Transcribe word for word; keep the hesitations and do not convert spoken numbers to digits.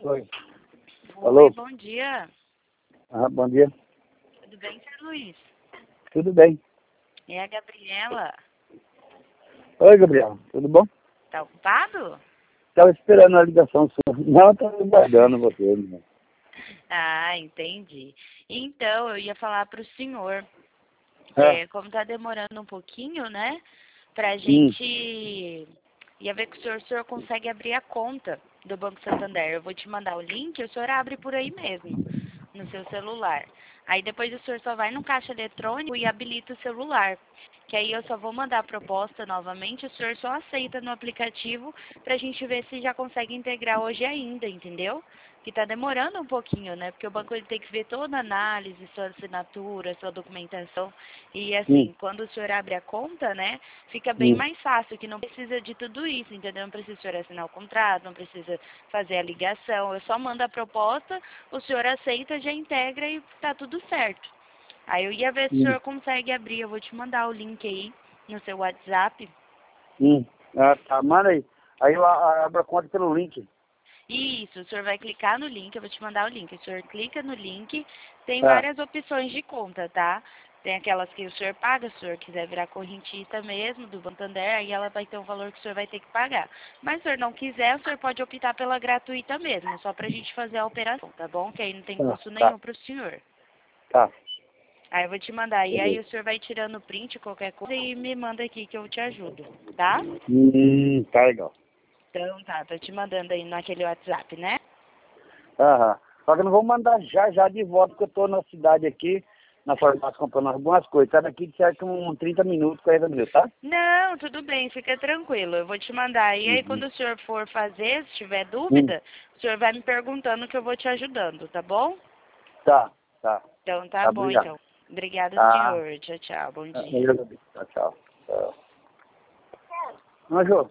Oi. Oi, Alô? bom dia. Ah, bom dia. Tudo bem, senhor Luiz? Tudo bem. É a Gabriela. Oi, Gabriel. Tudo bom? Tá ocupado? Estava esperando a ligação sua. Não, estava guardando você. Né? Ah, entendi. Então, eu ia falar para o senhor, Ah, é, como tá demorando um pouquinho, né? Pra hum, gente... Ia ver que o senhor, o senhor consegue abrir a conta do Banco Santander. Eu vou te mandar o link, o senhor abre por aí mesmo, no seu celular. Aí depois o senhor só vai no caixa eletrônico e habilita o celular. Que aí eu só vou mandar a proposta novamente, o senhor só aceita no aplicativo pra gente ver se já consegue integrar hoje ainda, entendeu? Que tá demorando um pouquinho, né? Porque o banco ele tem que ver toda a análise, sua assinatura, sua documentação. E hum, assim, quando o senhor abre a conta, né, fica bem hum. mais fácil, que não precisa de tudo isso, entendeu? Não precisa o senhor assinar o contrato, não precisa fazer a ligação. Eu só mando a proposta, o senhor aceita, já integra e tá tudo certo. Aí eu ia ver se o Hum, senhor consegue abrir, eu vou te mandar o link aí no seu WhatsApp. hum. Ah, tá, manda aí. Aí eu a- a- abro a conta pelo link. Isso, o senhor vai clicar no link, eu vou te mandar o link. O senhor clica no link, tem Ah, várias opções de conta, tá? Tem aquelas que o senhor paga, se o senhor quiser virar correntista mesmo, do Santander, aí ela vai ter um valor que o senhor vai ter que pagar. Mas se o senhor não quiser, o senhor pode optar pela gratuita mesmo, só pra gente fazer a operação, tá bom? Que aí não tem tá, custo tá, nenhum pro senhor. tá. Aí eu vou te mandar, e aí Beleza. o senhor vai tirando print, qualquer coisa, e me manda aqui que eu te ajudo, tá? Hum, tá legal. Então tá, tô te mandando aí naquele WhatsApp, né? Aham. Só que eu não vou mandar já, já de volta, porque eu tô na cidade aqui, na farmácia, comprando algumas coisas. Tá daqui de certo uns trinta minutos, quarenta minutos, tá? Não, tudo bem, fica tranquilo. Eu vou te mandar. E aí, Uhum. quando o senhor for fazer, se tiver Hum, dúvida, o senhor vai me perguntando que eu vou te ajudando, tá bom? tá, tá. Então, tá Tá, bom, obrigado. então. Obrigada, Tá. senhor. Tchau, tchau. Bom Tá, dia. eu agradeço. Tchau, tchau. Tchau. Não, Jô.